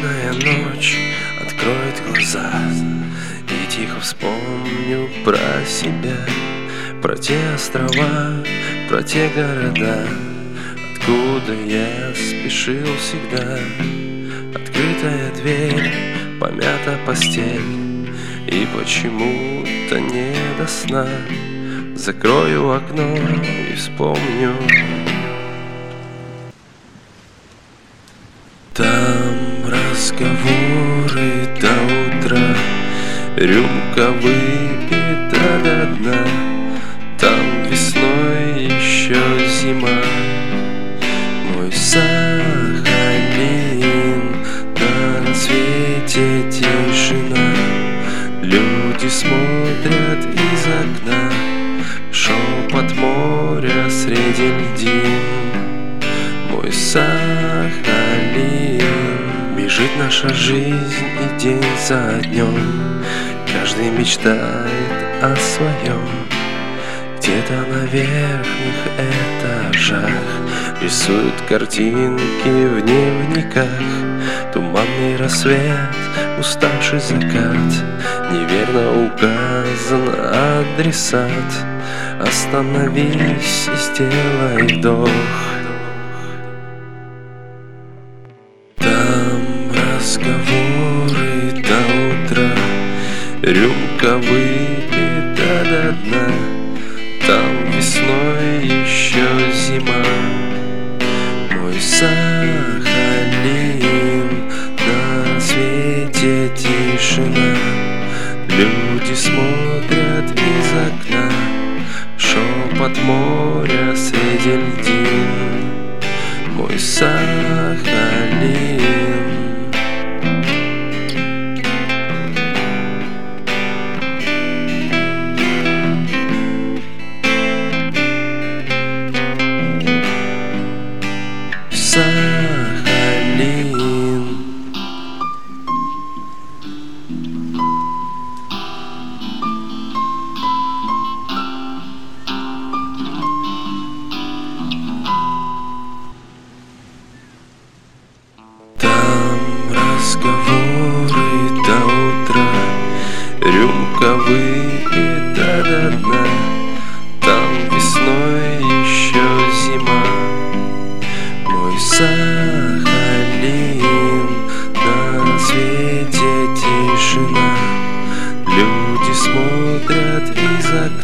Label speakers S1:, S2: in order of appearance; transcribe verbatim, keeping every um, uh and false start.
S1: Бессонная ночь откроет глаза, и тихо вспомню про себя, про те острова, про те города, откуда я спешил всегда. Открытая дверь, помята постель, и почему-то не до сна. Закрою окно и вспомню. Там разговоры до утра, рюмка выпита до дна. Там весной еще зима, мой Сахалин. На рассвете тишина, люди смотрят из окна, шепот моря среди льдин. Мой Сахалин. Бежит наша жизнь и день за днем, каждый мечтает о своем. Где-то на верхних этажах рисуют картинки в дневниках. Туманный рассвет, уставший закат, неверно указан адресат. Остановись и сделай вдох. Там разговоры до утра, рюмка выпита до дна. Там весной еще зима, мой Сахалин. На свете тишина, люди смотрят из окна, шепот моря среди льдин. Мой Сахалин. Сахалин. Там разговоры до утра, рюмка выпита до дна. Там весной еще зима, мой Сахалин. На свете тишина, люди смотрят из окна.